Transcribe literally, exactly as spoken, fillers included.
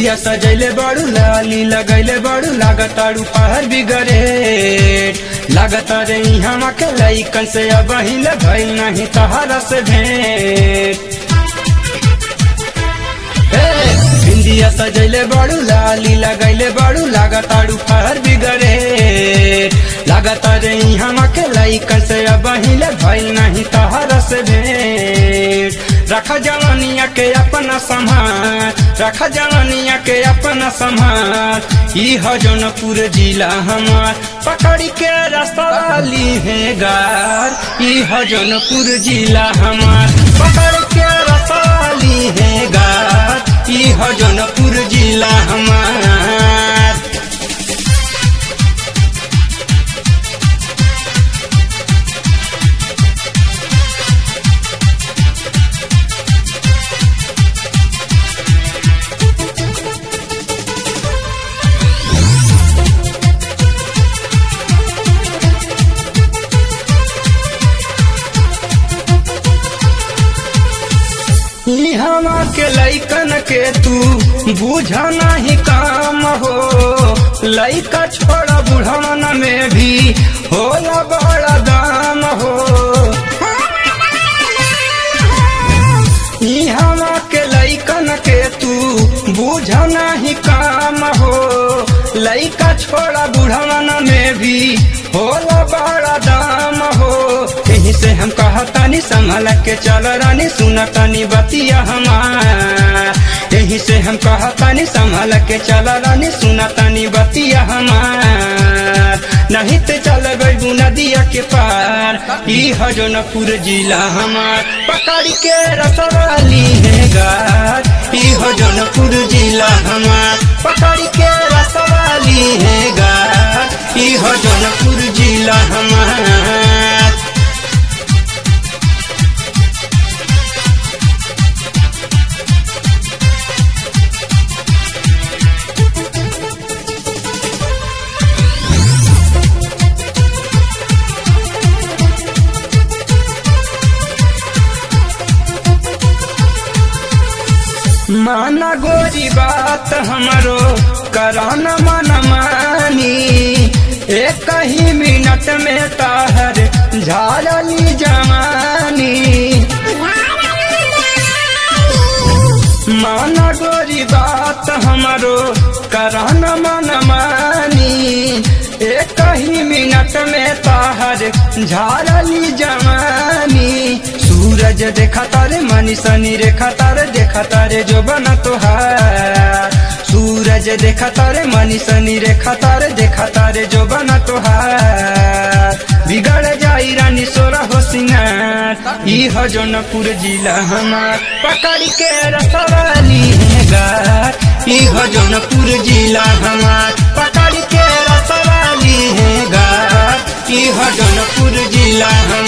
बिंदिया सजैले बड़ू लाली लगैले बड़ू लागताड़ू पहर बिगड़े लागता रे हम के लइकन से अब हिल भइल नहीं तहरा से भेंट। बिंदिया सजैले बड़ू लाली लगैले बड़ू लागताड़ू पहर बिगड़े लागता रे हम के लइकन से अब हिल भइल नहीं तहरा से भेंट। रखा जवानिया के अपना संभाल रखा जवानिया के अपना संभाल ई ह जौनपुर जिला हमार पकड़ी के रास्ता वाली है गार ई ह जौनपुर जिला हमार पकड़ के रास्ता वाली है गार ई ह जौनपुर जिला हमार। हमा के लइकन के तू बुझा नहीं काम हो लइका छोड़ा बुढ़ान में भी होला बड़ा दाम हो। हमा के लइकन के तू बुझा नहीं काम हो लइका छोड़ा बुढ़ान में भी होला बड़ा दाम हो। यही से हम कहतानी संभल के चल रानी सुनतानी बतिया हमार यही से हम कहतानी संभल के चल रानी सुनतानी बतिया हमार नहीं ते चल गई नदिया के पार ई ह जौनपुर जिला हमार पकड़ के रसवाली है गार ई ह जौनपुर जिला हमार पकड़ के रसवाली है गार ई ह जौनपुर जिला हमार। माना गोरी बात हमारो कराना मन मानी एक ही मिनट में ताहर झालली जवानी। माना गोरी बात हमारो कराना मन मानी एक ही मिनट में ताहर झालली जवानी। सूरज देखा तारे मनी सनी रेखा तारे देखा तारे जो बना तोहार सूरज देखा तारे मनी सनी रेखा तारे देखा तारे जो बना तोहार बिगड़ जाई रानी सोरा हो सिंगार ई ह जौनपुर जिला हमार पकड़ के रसवाली है गार ई ह जौनपुर जिला हमार पकड़ के रसवाली है गार ई ह जौनपुर जिला हमार।